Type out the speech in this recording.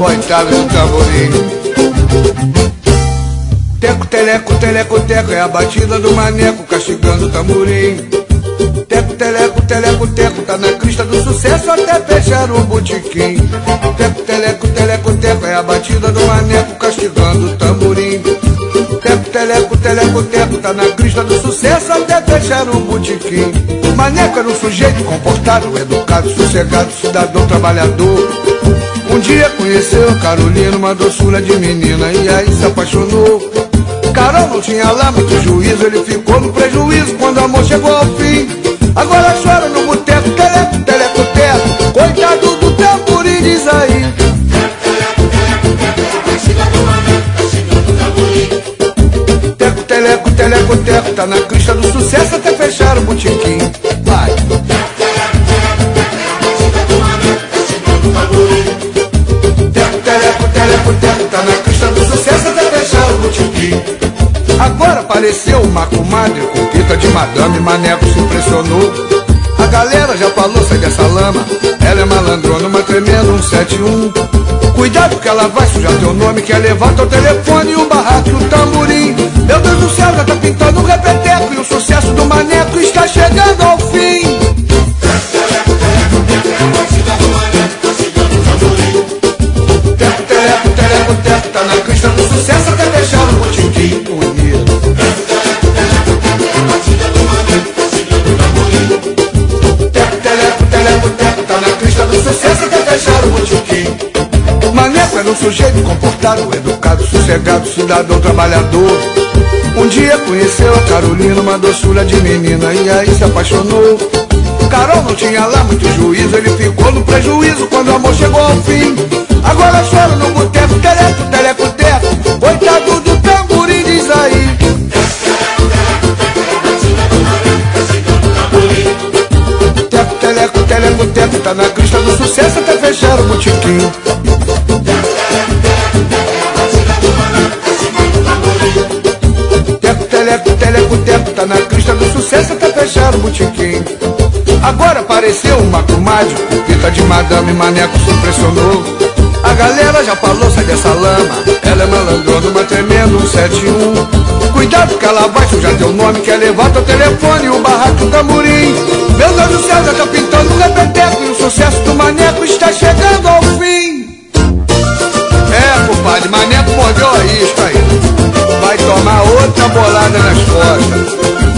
coitado do tamborim. Teco, teleco, teleco, teco, é a batida do maneco castigando o tamborim. Teco, teleco, teleco, teco, tá na crista do sucesso até fechar o botequim. Teco, teleco, teleco, teco, é a batida do maneco castigando o tamborim. Teco, teleco, teleco, teco, tá na crista do sucesso até fechar o botequim. Maneco era um sujeito comportado, educado, sossegado, cidadão trabalhador. Um dia conheceu Carolina, uma doçura de menina, e aí se apaixonou. Carol não tinha lá muito juízo, ele ficou no prejuízo quando o amor chegou ao fim. Agora chora no boteco, teleco, teleco, teco, coitado do tamborim, diz aí. Teco, teleco, teleco, teco, tá na crista do sucesso até fechar o botequim. Vai. Teco, teleco, teleco, teco, tá na crista do sucesso até fechar o botequim. Agora apareceu uma comadre com pita de madame, maneco se impressionou. A galera já falou, sai dessa lama, ela é malandrona, uma tremenda 171. Cuidado que ela vai sujar teu nome, quer levar teu telefone e o barraco e o tamborim. Meu Deus do céu, já tá pintando um repeteco e o sucesso do maneco está chegando ao fim. Teco, teleco, teleco, teco, tá na crista do sucesso até fechar o botequim. Maneco era um sujeito comportado, educado, sossegado, cidadão trabalhador. Um dia conheceu a Carolina, uma doçura de menina, e aí se apaixonou. Carol não tinha lá muito juízo, ele ficou no prejuízo quando o amor chegou ao fim. Agora chora no boteco, teleco, teleco, teco, coitado do tamborim, diz aí. Teco, teleco, teleco, teco, tá na crista do sucesso até fechar o botequim. Teco, teleco, teleco, teco, tá na crista do sucesso até fechar o botequim. Agora apareceu uma comadre com pita de madame, maneco se impressionou. A galera já falou, sai dessa lama, ela é malandrona, uma tremenda 171. Cuidado que ela vai sujar teu nome, quer levar teu telefone e o barraco e o tamborim. Meu Deus do céu, já tá pintando um repeteco e o sucesso do maneco está chegando ao fim. É, compadre, maneco mordeu a isca aí. Vai tomar outra bolada nas costas.